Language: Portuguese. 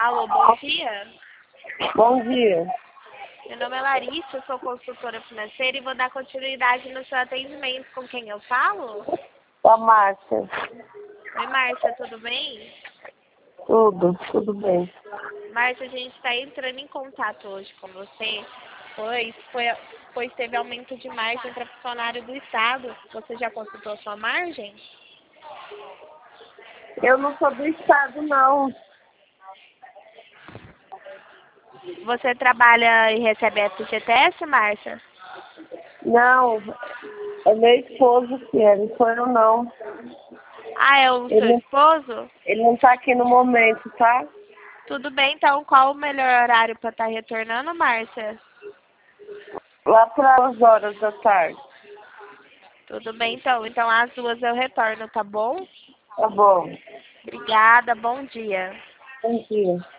Alô, bom dia. Bom dia. Meu nome é Larissa, eu sou consultora financeira e vou dar continuidade no seu atendimento. Com quem eu falo? Com a Márcia. Oi, Márcia, tudo bem? Tudo bem. Márcia, a gente está entrando em contato hoje com você, pois teve aumento de margem para funcionário do Estado. Você já consultou sua margem? Eu não sou do estado, não. Você trabalha e recebe FGTS, Márcia? Não, é meu esposo que é, não sou eu, não. Ah, é o seu esposo? Ele não tá aqui no momento, tá? Tudo bem, então qual o melhor horário para estar retornando, Márcia? Lá para as horas da tarde. Tudo bem, então. Então às 2 eu retorno, tá bom? Tá bom. Obrigada, bom dia. Bom dia.